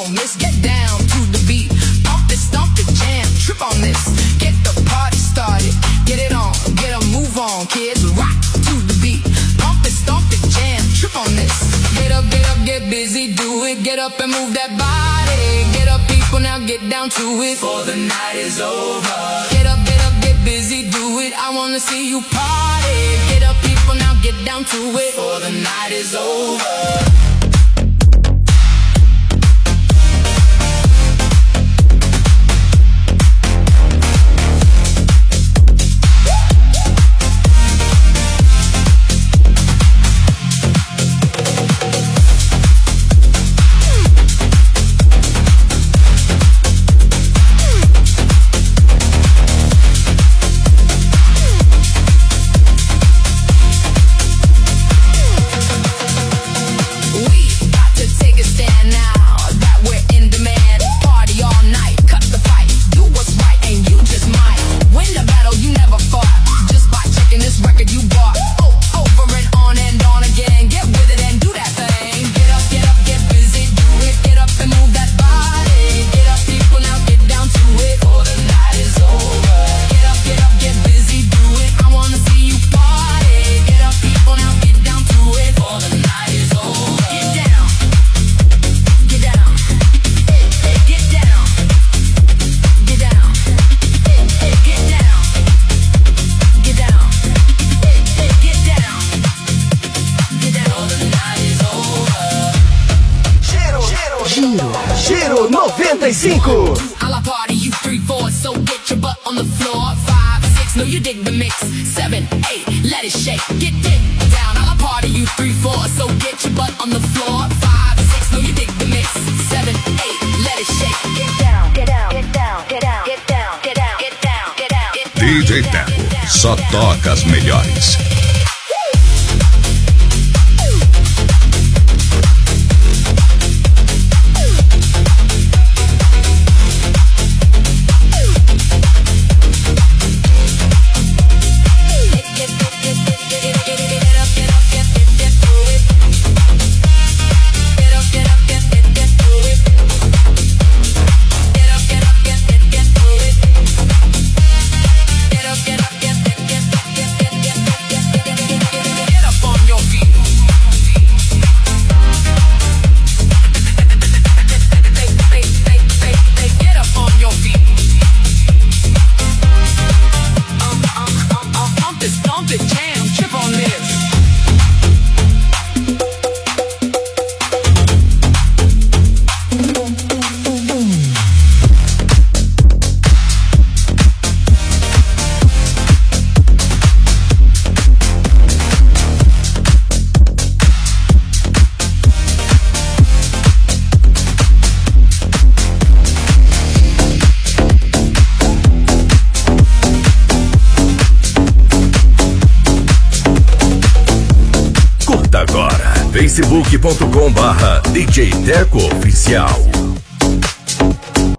on, let's get down to the beat. Pump it, stomp it, jam, trip on this. Get the party started, get it on, get a move on, kids. Rock to the beat. Pump it, stomp it, jam, trip on this. Get up, get busy, do it. Get up and move that body. Get up, people, now get down to it. For the night is over. Get up, get busy, do it. I wanna see you party. Get up, people, now get down to it. For the night is over. Giro 95. I like party, you 3, 4, so get your butt on the floor. 5, 6, no you dig the mix. 7, 8, let it shake. Get down. I like party, you 3, 4, so get your butt on the floor. 5, 6, no you dig the mix. 7, 8, let it shake. Get down, get down, get down, get down, get down, get down, get down, get down, get down. DJ Teco, só toca as melhores. Facebook.com/DJ Teco Oficial.